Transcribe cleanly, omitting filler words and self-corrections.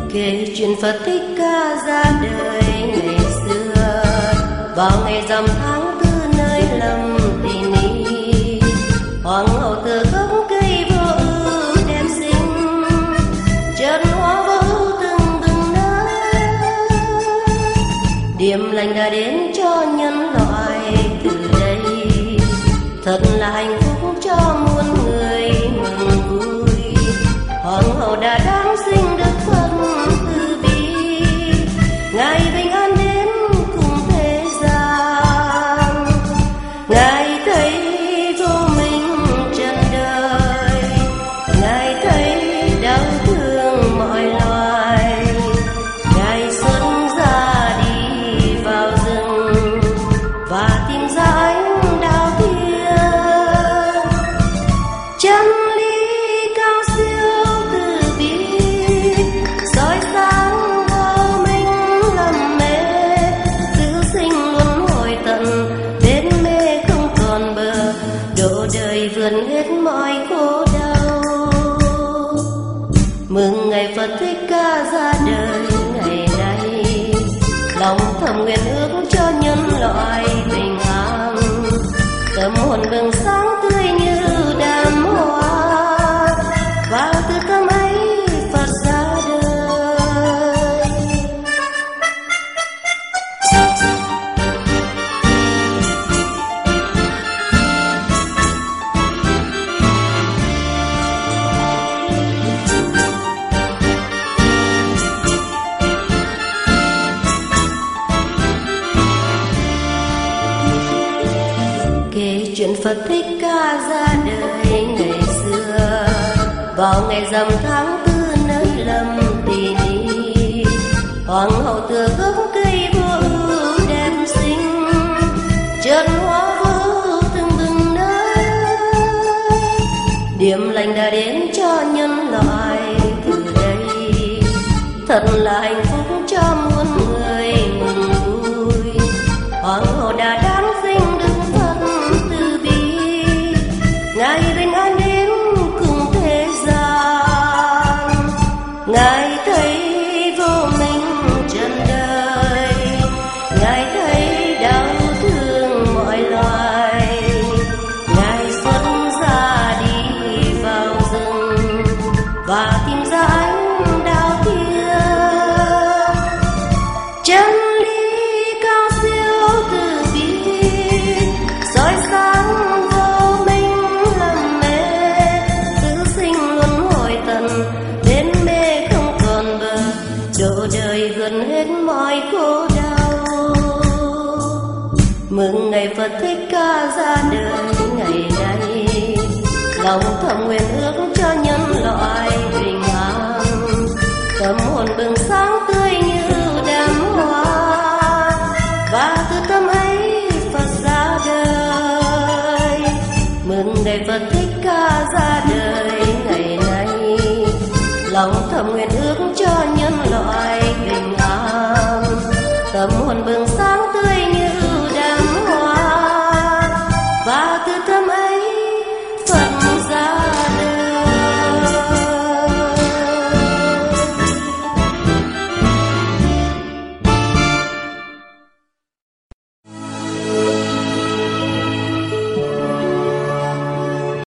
Kể chuyện Phật Thích Ca ra đời ngày xưa, vào ngày rằm tháng tư nơi Lâm Tỳ Ni. Hoàng hậu từ gốc cây vô ưu đẹp xinh, chân hoa vô ưu từng từng nở. Điềm lành đã đến cho nhân loại từ đây, thật là hạnh phúc cho muôn người mừng vui. Hoàng hậu đã đáng sinh được Phật từ bi, ngài bình an đến cùng thế gian. Ngài thấy vô minh trần đời, ngài thấy đau thương mọi loài. Ngài xuất ra đi vào rừng và tìm ra ánh đạo thiên. Chân lý cao siêu từ bi soi sáng vô minh lầm mê, giữ sinh luân hồi tận đến mê không còn bờ, độ đời vượt hết mọi khổ đau. Mừng ngày Phật Thích Ca ra đời ngày nay, lòng thầm nguyện ước cho nhân loại bình an. Tâm hồn bừng sáng tươi như đàm hoa, và từ tâm ấy Phật ra đời. Kể chuyện Phật Thích Ca ra đời ngày xưa, vào ngày rằm tháng tư nơi Lâm Tỳ Ni. Hoàng hậu từ gốc cây vô ưu đẹp xinh, chân hoa vô ưu từng bừng nở. Điềm lành đã đến cho nhân loại từ đây, thật là hạnh phúc cho muôn người mừng vui. Hoàng hậu đã đáng sinh được Phật từ bi, ngài bình an đến cùng thế gian. Ngài thấy vô minh trần đời, ngài thấy đau thương mọi loài. Ngài xuất ra đi vào rừng và tìm ra ánh đạo thiên. Chân lý cao siêu từ bi soi sáng vô minh lầm mê, giữ sinh luân hồi tận đến mê không còn bờ, độ đời vượt hết mọi khổ đau. Mừng ngày Phật Thích Ca ra đời ngày nay, lòng thầm nguyện ước cho nhân loại bình an. Tâm hồn bừng sáng tươi như đàm hoa, và từ tâm ấy Phật ra đời. Mừng ngày Phật Thích Ca ra đời ngày nay, lòng thầm nguyện ước cho nhân loại bình an. Tâm hồn